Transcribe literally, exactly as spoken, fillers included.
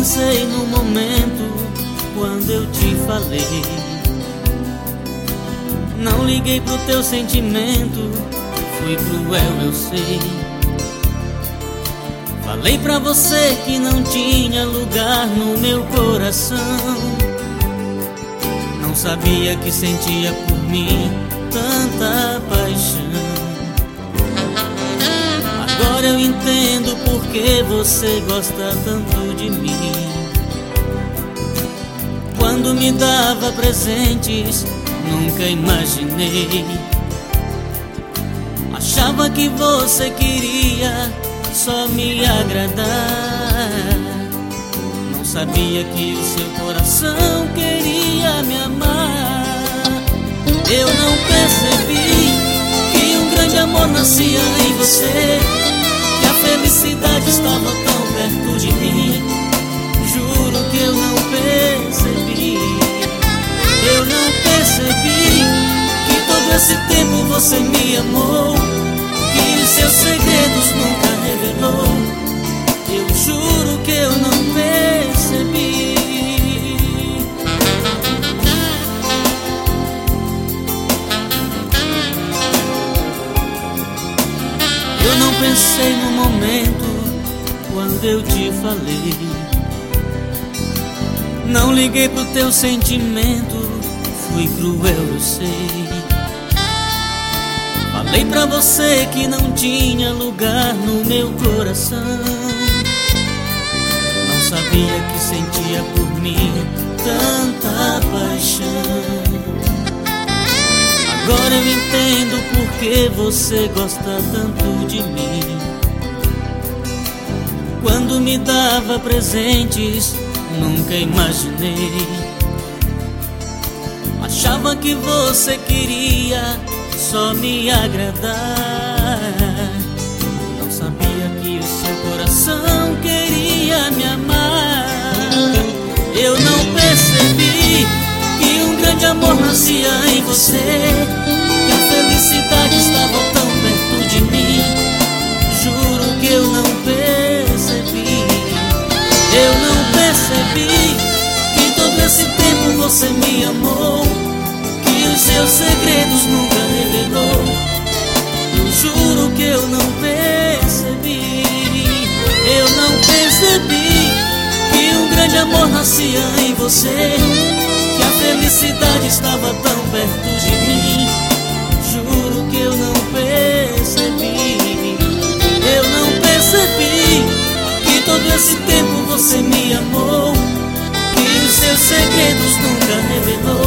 pensei no momento quando eu te falei. Não liguei pro teu sentimento, fui cruel, eu sei. Falei pra você que não tinha lugar no meu coração. Não sabia que sentia por mim tanta paixão. Agora eu entendo por que você gosta tanto de mim. Quando me dava presentes, nunca imaginei. Achava que você queria só me agradar. Não sabia que o seu coração queria me amar. Eu não percebi que um grande amor nascia em você, que a felicidade estava tão perto de mim. Juro que eu não percebi. Eu não percebi que todo esse tempo você me amou, que os seus segredos nunca revelou. Eu juro que eu não percebi. Eu não pensei no momento quando eu te falei. Não liguei pro teu sentimento, fui cruel, eu sei. Falei pra você que não tinha lugar no meu coração. Não sabia que sentia por mim tanta paixão. Agora eu entendo por que você gosta tanto de mim. Quando me dava presentes, nunca imaginei. Achava que você queria só me agradar. Não sabia que o seu coração queria me amar. Eu não percebi que um grande amor nascia em você, que a felicidade estava tão perto de mim. Juro que eu não percebi. Eu não percebi que todo esse tempo você me amou, que os seus segredos nunca revelou. Eu juro que eu não percebi. Eu não percebi que um grande amor nascia em você, que a felicidade estava tão perto de mim. Juro que eu não percebi. Eu não percebi que todo esse tempo você me amou, que os seus segredos nunca revelou.